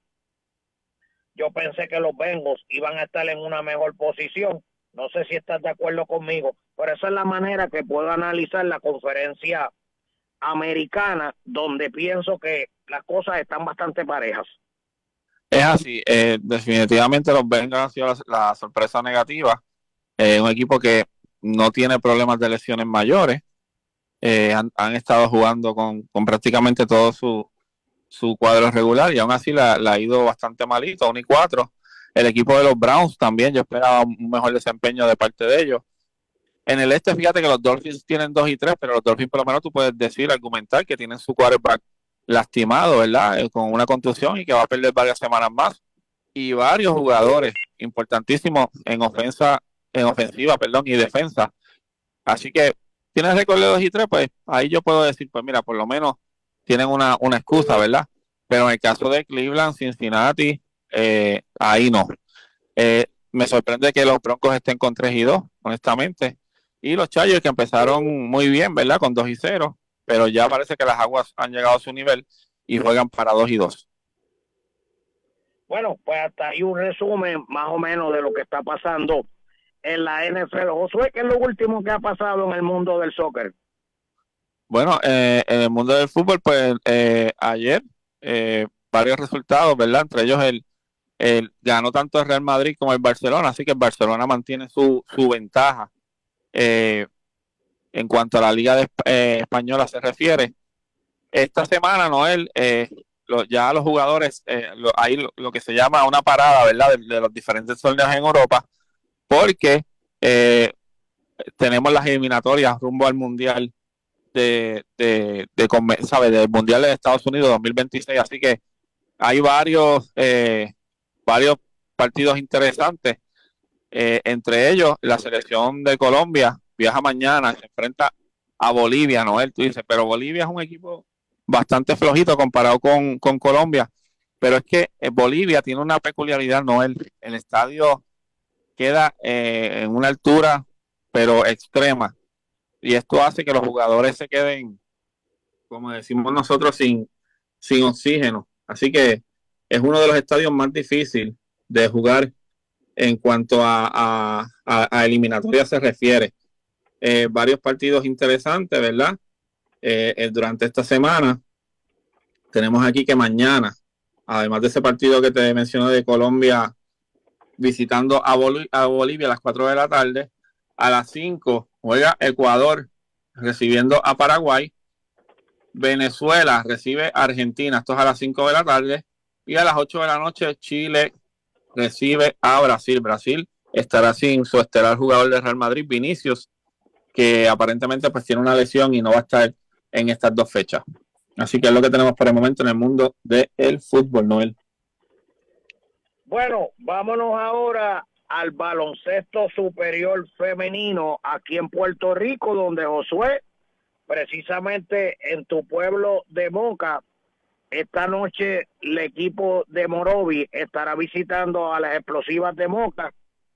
yo pensé que los Bengals iban a estar en una mejor posición. No sé si estás de acuerdo conmigo, pero esa es la manera que puedo analizar la conferencia americana, donde pienso que las cosas están bastante parejas. Es así, eh, definitivamente los Bengals han sido la, la sorpresa negativa, eh, un equipo que no tiene problemas de lesiones mayores, eh, han, han estado jugando con, con prácticamente todo su, su cuadro regular y aún así la, la ha ido bastante malito, uno y cuatro. El equipo de los Browns también, yo esperaba un mejor desempeño de parte de ellos. En el este, fíjate que los Dolphins tienen dos y tres, pero los Dolphins por lo menos tú puedes decir, argumentar que tienen su quarterback lastimado, ¿verdad?, eh, con una contusión y que va a perder varias semanas más. Y varios jugadores importantísimos en ofensa, en ofensiva, perdón, y defensa. Así que tienes récord de dos y tres, pues ahí yo puedo decir, pues mira, por lo menos tienen una, una excusa, ¿verdad? Pero en el caso de Cleveland, Cincinnati, eh, ahí no. Eh, me sorprende que los Broncos estén con tres y dos, honestamente. Y los Chargers, que empezaron muy bien, ¿verdad?, con dos y cero, pero ya parece que las aguas han llegado a su nivel y juegan para dos y dos. Bueno, pues hasta ahí un resumen más o menos de lo que está pasando en la N F L. Josué, ¿qué es lo último que ha pasado en el mundo del soccer? Bueno, eh, en el mundo del fútbol, pues eh, ayer eh, varios resultados, ¿verdad? Entre ellos el, el ganó tanto el Real Madrid como el Barcelona, así que el Barcelona mantiene su, su ventaja eh, en cuanto a la Liga de, eh, Española se refiere. Esta semana, Noel, eh, lo, ya los jugadores, eh, lo, hay lo, lo que se llama una parada, ¿verdad? De, de los diferentes torneos en Europa, porque eh, tenemos las eliminatorias rumbo al Mundial de, de, de, de ¿sabe? Del Mundial de Estados Unidos dos mil veintiséis, así que hay varios eh, varios partidos interesantes, eh, entre ellos la selección de Colombia viaja mañana, se enfrenta a Bolivia, Noel, tú dices, pero Bolivia es un equipo bastante flojito comparado con, con Colombia, pero es que eh, Bolivia tiene una peculiaridad, Noel, el estadio queda eh, en una altura pero extrema, y esto hace que los jugadores se queden, como decimos nosotros, sin, sin oxígeno, así que es uno de los estadios más difíciles de jugar en cuanto a, a, a, a eliminatoria se refiere. Eh, varios partidos interesantes, ¿verdad? Eh, eh, durante esta semana tenemos aquí que mañana, además de ese partido que te mencioné de Colombia visitando a, Bol- a Bolivia a las cuatro de la tarde, a las cinco juega Ecuador recibiendo a Paraguay, Venezuela recibe a Argentina, esto es a las cinco de la tarde, y a las ocho de la noche Chile recibe a Brasil. Brasil estará sin su estelar jugador de Real Madrid, Vinicius, que aparentemente pues tiene una lesión y no va a estar en estas dos fechas. Así que es lo que tenemos por el momento en el mundo del fútbol, Noel. Bueno, vámonos ahora al baloncesto superior femenino aquí en Puerto Rico, donde Josué, precisamente en tu pueblo de Moca, esta noche el equipo de Morovis estará visitando a las Explosivas de Moca,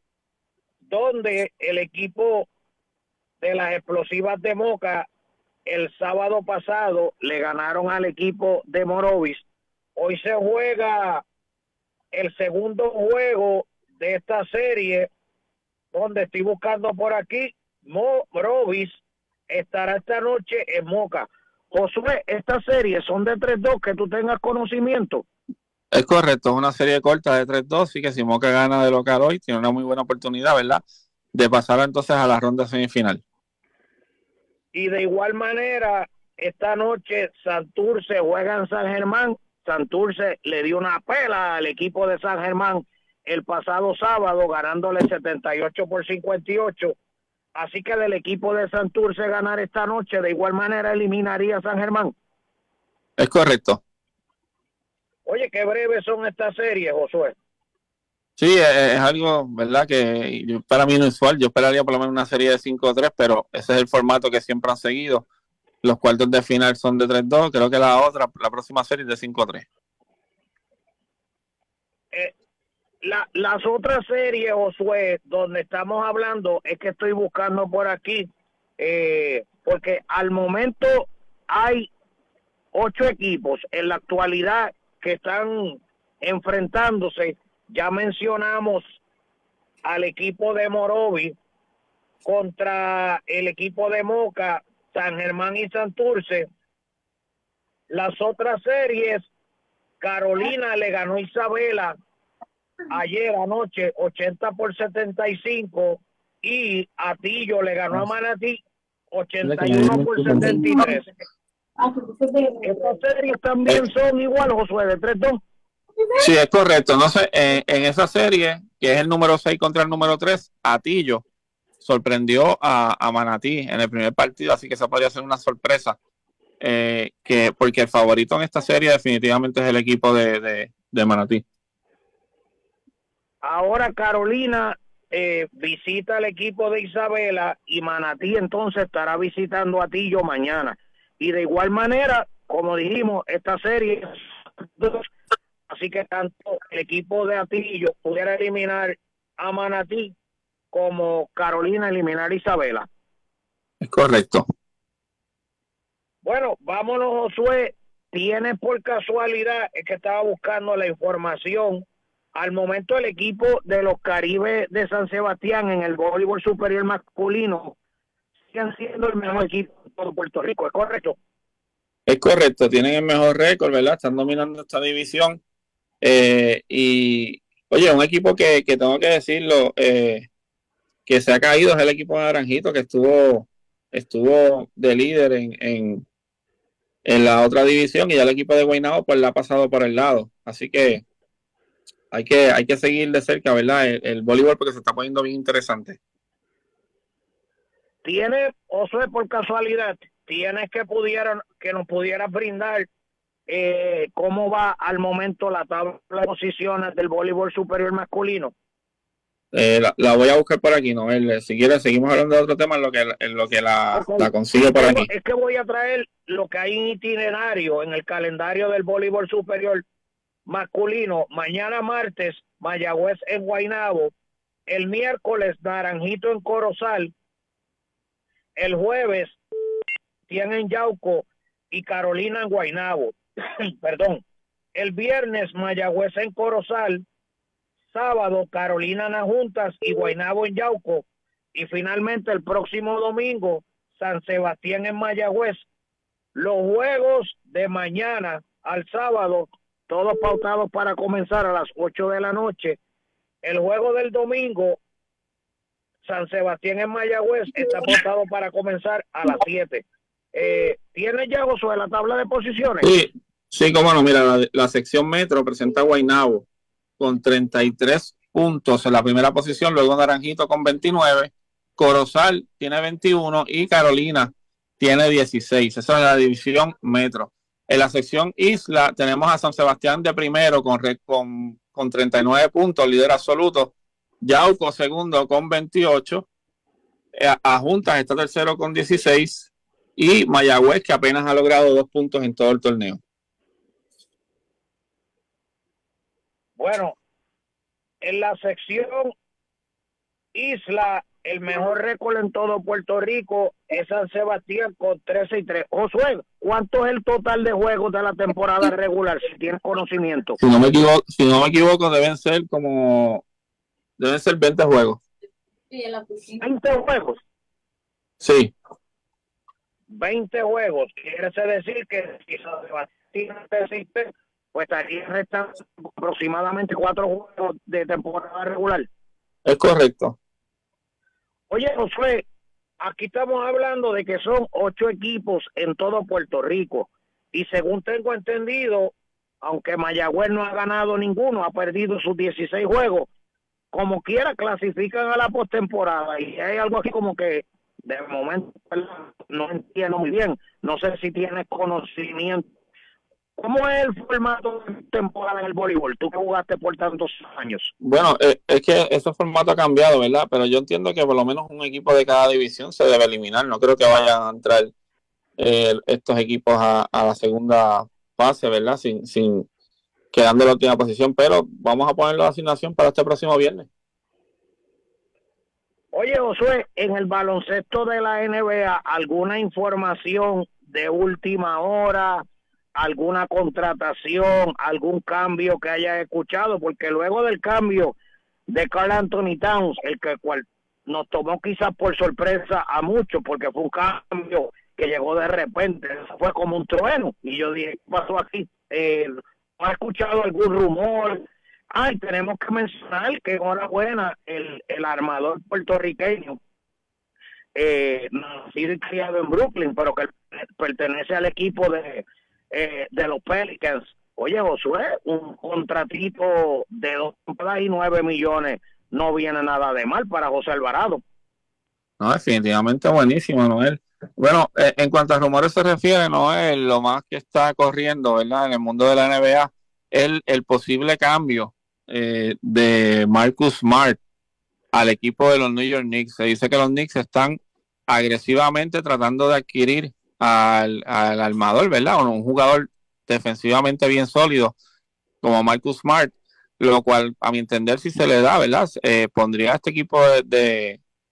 donde el equipo de las Explosivas de Moca el sábado pasado le ganaron al equipo de Morovis. Hoy se juega el segundo juego de esta serie, donde estoy buscando por aquí, Morovis estará esta noche en Moca. Josué, estas series son de tres dos, que tú tengas conocimiento. Es correcto, es una serie corta de tres dos, así que si Moca gana de local hoy, tiene una muy buena oportunidad, ¿verdad?, de pasar entonces a la ronda semifinal. Y de igual manera, esta noche Santurce juega en San Germán. Santurce le dio una pela al equipo de San Germán el pasado sábado, ganándole setenta y ocho por cincuenta y ocho. Así que del equipo de Santurce ganar esta noche, de igual manera eliminaría a San Germán. Es correcto. Oye, qué breves son estas series, Josué. Sí, es, es algo, ¿verdad?, que yo, para mí inusual. Yo esperaría por lo menos una serie de cinco tres, pero ese es el formato que siempre han seguido. Los cuartos de final son de tres dos, creo que la otra, la próxima serie es de cinco tres. Eh, la, las otras series, Josué, donde estamos hablando, es que estoy buscando por aquí, eh, porque al momento hay ocho equipos en la actualidad que están enfrentándose. Ya mencionamos al equipo de Morovis contra el equipo de Moca, San Germán y Santurce. Las otras series, Carolina le ganó a Isabela ayer anoche ochenta por setenta y cinco, y Atillo le ganó a Manatí ochenta y uno por setenta y tres. Estas series también son igual, Josué, de tres dos. Sí, es correcto. No sé, en, en esa serie, que es el número seis contra el número tres, Atillo sorprendió a, a Manatí en el primer partido, así que esa podría ser una sorpresa, eh, que porque el favorito en esta serie definitivamente es el equipo de, de, de Manatí. Ahora Carolina eh, visita al equipo de Isabela, y Manatí entonces estará visitando a Atillo mañana. Y de igual manera, como dijimos, esta serie, así que tanto el equipo de Atillo pudiera eliminar a Manatí como Carolina eliminar a Isabela. Es correcto. Bueno, vámonos, Josué. ¿Tiene por casualidad, es que estaba buscando la información, al momento el equipo de los Caribes de San Sebastián en el voleibol superior masculino siguen siendo el mejor equipo de todo Puerto Rico, ¿es correcto? Es correcto, tienen el mejor récord, ¿verdad? Están dominando esta división. Eh, y, oye, un equipo que, que tengo que decirlo, eh, que se ha caído es el equipo de Naranjito, que estuvo, estuvo de líder en, en en la otra división, y ya el equipo de Guaynabo pues la ha pasado por el lado, así que hay que, hay que seguir de cerca, ¿verdad? El, el voleibol, porque se está poniendo bien interesante. ¿Tiene, Josué, por casualidad, tienes que pudieran, que nos pudieras brindar eh, cómo va al momento la tabla de posiciones del voleibol superior masculino? Eh, la, la voy a buscar por aquí, ¿no? El, si quieres, seguimos hablando de otro tema en lo que, en lo que la, okay. la consigue por aquí. Es que voy a traer lo que hay en itinerario en el calendario del voleibol superior masculino. Mañana martes, Mayagüez en Guaynabo. El miércoles, Naranjito en Corozal. El jueves, Tien en Yauco y Carolina en Guaynabo. Perdón. El viernes, Mayagüez en Corozal. Sábado, Carolina en Adjuntas y Guaynabo en Yauco. Y finalmente el próximo domingo, San Sebastián en Mayagüez. Los juegos de mañana al sábado, todos pautados para comenzar a las ocho de la noche. El juego del domingo, San Sebastián en Mayagüez, está pautado para comenzar a las siete. Eh, ¿Tiene ya, Josué, la tabla de posiciones? Sí, sí, cómo no. Mira, la, la sección metro presenta a Guaynabo con treinta y tres puntos en la primera posición, luego Naranjito con veintinueve, Corozal tiene veintiuno y Carolina tiene dieciséis. Esa es la división metro. En la sección isla tenemos a San Sebastián de primero con, con, con treinta y nueve puntos, líder absoluto. Yauco segundo con veintiocho, Adjuntas está tercero con dieciséis y Mayagüez, que apenas ha logrado dos puntos en todo el torneo. Bueno, en la sección isla, el mejor récord en todo Puerto Rico es San Sebastián con trece y tres. Josué, ¿cuánto es el total de juegos de la temporada regular, si tienes conocimiento? Si no me equivoco, si no me equivoco deben ser como, deben ser veinte juegos. ¿veinte juegos? Sí. veinte juegos, quiere decir que si San Sebastián existe, pues estaría restando aproximadamente cuatro juegos de temporada regular. Es correcto. Oye, Josué, aquí estamos hablando de que son ocho equipos en todo Puerto Rico. Y según tengo entendido, aunque Mayagüez no ha ganado ninguno, ha perdido sus dieciséis juegos, como quiera clasifican a la postemporada. Y hay algo aquí como que de momento no entiendo muy bien. No sé si tienes conocimiento. ¿Cómo es el formato de temporada en el voleibol? Tú que jugaste por tantos años. Bueno, eh, es que ese formato ha cambiado, ¿verdad? Pero yo entiendo que por lo menos un equipo de cada división se debe eliminar. No creo que vayan a entrar eh, estos equipos a, a la segunda fase, ¿verdad? Sin, sin quedando en la última posición. Pero vamos a ponerlo de asignación para este próximo viernes. Oye, Josué, en el baloncesto de la N B A, ¿alguna información de última hora? ¿Alguna contratación, algún cambio que hayas escuchado? Porque luego del cambio de Karl Anthony Towns, el que cual nos tomó quizás por sorpresa a muchos, porque fue un cambio que llegó de repente, eso fue como un trueno, y yo dije, ¿qué pasó aquí? Eh, ¿No has escuchado algún rumor? Ay, tenemos que mencionar que enhorabuena, el, el armador puertorriqueño, eh, nacido y criado en Brooklyn, pero que pertenece al equipo de Eh, de los Pelicans. Oye, Josué, un contratito de dos y nueve millones no viene nada de mal para José Alvarado. No, definitivamente buenísimo, Noel. Bueno, eh, en cuanto a rumores se refiere, Noel, lo más que está corriendo, ¿verdad?, en el mundo de la N B A es el, el posible cambio eh, de Marcus Smart al equipo de los New York Knicks. Se dice que los Knicks están agresivamente tratando de adquirir Al, al armador, ¿verdad? O un jugador defensivamente bien sólido como Marcus Smart, lo cual a mi entender si se le da, ¿verdad? Eh, pondría a este equipo de, de,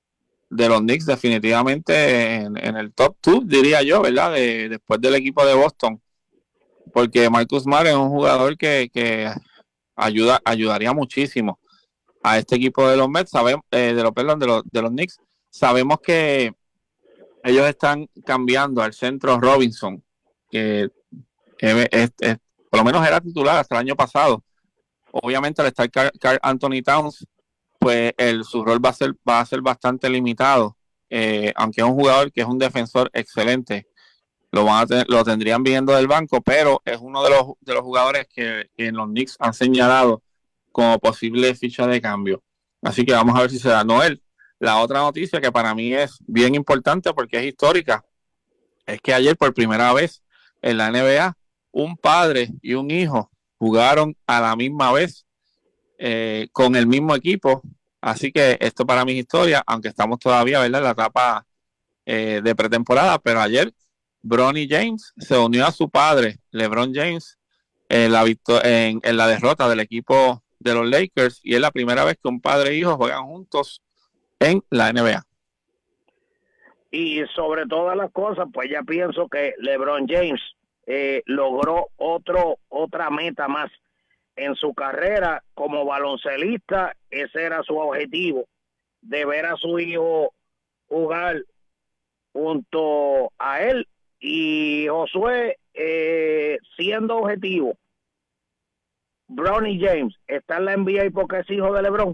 de los Knicks definitivamente en, en el top dos, diría yo, ¿verdad? De, después del equipo de Boston, porque Marcus Smart es un jugador que, que ayuda, ayudaría muchísimo a este equipo de los Mets, sabemos, eh, de los perdón, de los, de los Knicks. Sabemos que ellos están cambiando al centro Robinson, que es, es, es, por lo menos era titular hasta el año pasado. Obviamente al estar Karl, Karl Anthony Towns, pues el, su rol va a ser, va a ser bastante limitado, eh, aunque es un jugador que es un defensor excelente, lo van a tener, lo tendrían viendo del banco, pero es uno de los, de los jugadores que, que en los Knicks han señalado como posible ficha de cambio. Así que vamos a ver si se da. Noel, la otra noticia que para mí es bien importante porque es histórica, es que ayer por primera vez en la N B A, un padre y un hijo jugaron a la misma vez eh, con el mismo equipo. Así que esto para mí es historia, aunque estamos todavía, ¿verdad?, en la etapa eh, de pretemporada, pero ayer Bronny James se unió a su padre, LeBron James, en la, victor- en, en la derrota del equipo de los Lakers, y es la primera vez que un padre e hijo juegan juntos en la N B A. Y sobre todas las cosas, pues ya pienso que LeBron James eh, logró otro otra meta más en su carrera como baloncelista. Ese era su objetivo, de ver a su hijo jugar junto a él. Y Josué, eh, siendo objetivo, Bronny James está en la N B A porque es hijo de LeBron.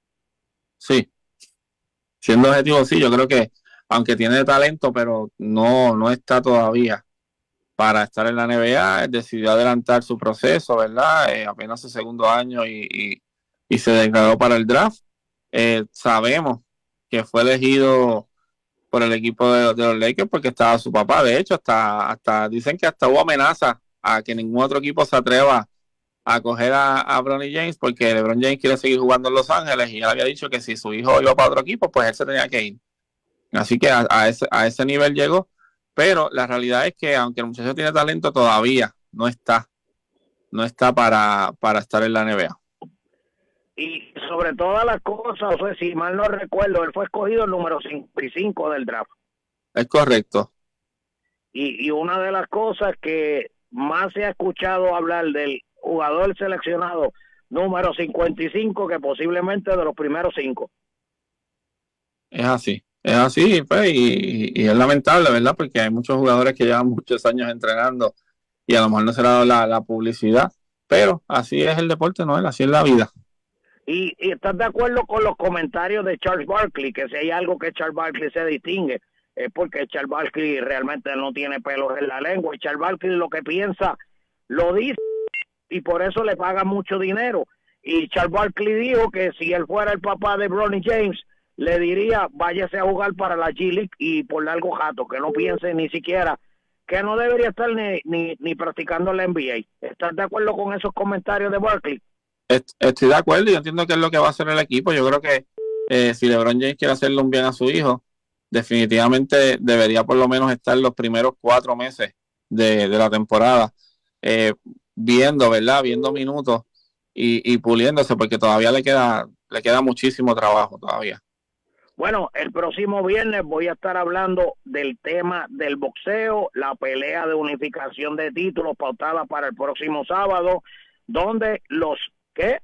Sí, siendo objetivo, sí, yo creo que aunque tiene talento, pero no, no está todavía para estar en la N B A, decidió adelantar su proceso, ¿verdad? Eh, apenas su segundo año y, y, y se declaró para el draft. Eh, sabemos que fue elegido por el equipo de, de los Lakers porque estaba su papá. De hecho, hasta, hasta dicen que hasta hubo amenaza a que ningún otro equipo se atreva a coger a, a Bronny James porque LeBron James quiere seguir jugando en Los Ángeles y él había dicho que si su hijo iba para otro equipo, pues él se tenía que ir. Así que a, a, ese, a ese nivel llegó, pero la realidad es que aunque el muchacho tiene talento, todavía no está, no está para, para estar en la N B A. Y sobre todas las cosas, o sea, si mal no recuerdo, él fue escogido el número cincuenta y cinco del draft. Es correcto. Y, y una de las cosas que más se ha escuchado hablar del jugador seleccionado número cincuenta y cinco, que posiblemente de los primeros cinco. Es así. Es así, pues, y, y es lamentable, ¿verdad? Porque hay muchos jugadores que llevan muchos años entrenando y a lo mejor no se le ha dado la, la publicidad, pero así es el deporte, ¿no? Así es la vida. Y, y estás de acuerdo con los comentarios de Charles Barkley, que si hay algo que Charles Barkley se distingue, es porque Charles Barkley realmente no tiene pelos en la lengua, y Charles Barkley lo que piensa, lo dice, y por eso le pagan mucho dinero. Y Charles Barkley dijo que si él fuera el papá de Bronny James, le diría, váyase a jugar para la G-League y por largo jato, que no piense ni siquiera, que no debería estar ni, ni, ni practicando la N B A. ¿Estás de acuerdo con esos comentarios de Barkley? Estoy de acuerdo y yo entiendo que es lo que va a hacer el equipo. Yo creo que eh, si LeBron James quiere hacerle un bien a su hijo, definitivamente debería por lo menos estar los primeros cuatro meses de, de la temporada eh, viendo, ¿verdad? Viendo minutos y, y puliéndose, porque todavía le queda, le queda muchísimo trabajo todavía. Bueno, el próximo viernes voy a estar hablando del tema del boxeo, la pelea de unificación de títulos pautada para el próximo sábado, donde los que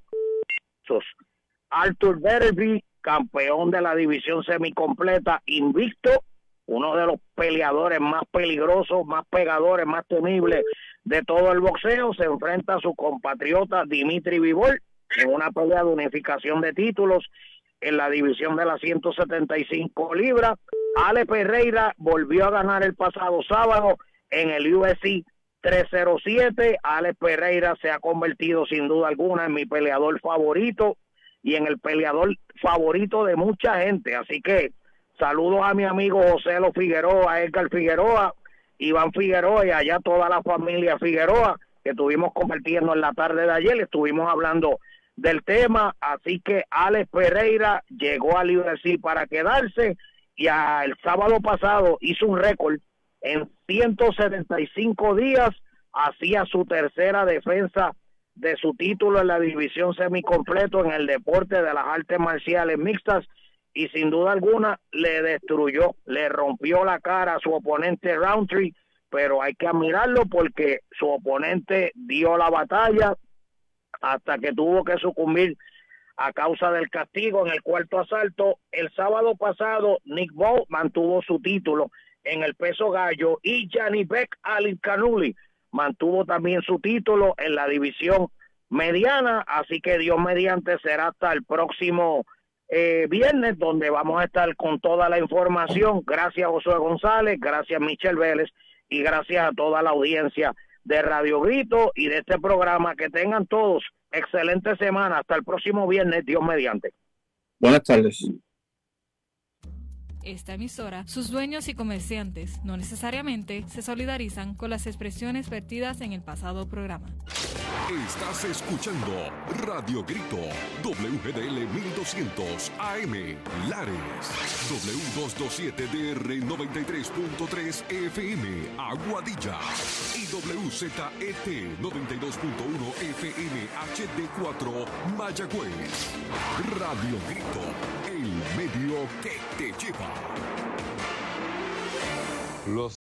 Arthur Beterbiev, campeón de la división semicompleta, invicto, uno de los peleadores más peligrosos, más pegadores, más temibles de todo el boxeo, se enfrenta a su compatriota Dimitri Bivol en una pelea de unificación de títulos en la división de las ciento setenta y cinco libras. Ale Pereira volvió a ganar el pasado sábado en el U F C trescientos siete. Ale Pereira se ha convertido sin duda alguna en mi peleador favorito y en el peleador favorito de mucha gente. Así que saludos a mi amigo José Lo Figueroa, a Edgar Figueroa, Iván Figueroa y allá toda la familia Figueroa que estuvimos compartiendo en la tarde de ayer. Estuvimos hablando del tema, así que Alex Pereira llegó al U F C para quedarse y a, el sábado pasado hizo un récord en ciento setenta y cinco días, hacía su tercera defensa de su título en la división semicompleto en el deporte de las artes marciales mixtas y sin duda alguna le destruyó, le rompió la cara a su oponente Roundtree, pero hay que admirarlo porque su oponente dio la batalla hasta que tuvo que sucumbir a causa del castigo en el cuarto asalto. El sábado pasado Nick Bolt mantuvo su título en el peso gallo y Janibek Alimkhanuly mantuvo también su título en la división mediana, así que Dios mediante será hasta el próximo eh, viernes, donde vamos a estar con toda la información. Gracias Josué González, gracias Michelle Vélez y gracias a toda la audiencia de Radio Grito y de este programa. Que tengan todos excelente semana, hasta el próximo viernes, Dios mediante. Buenas tardes. Esta emisora, sus dueños y comerciantes no necesariamente se solidarizan con las expresiones vertidas en el pasado programa. Estás escuchando Radio Grito, W G D L mil doscientos A M, Lares, W doscientos veintisiete D R noventa y tres punto tres F M, Aguadilla, y W Z E T noventa y dos punto uno F M H D cuatro, Mayagüez. Radio Grito, el medio que te lleva. Los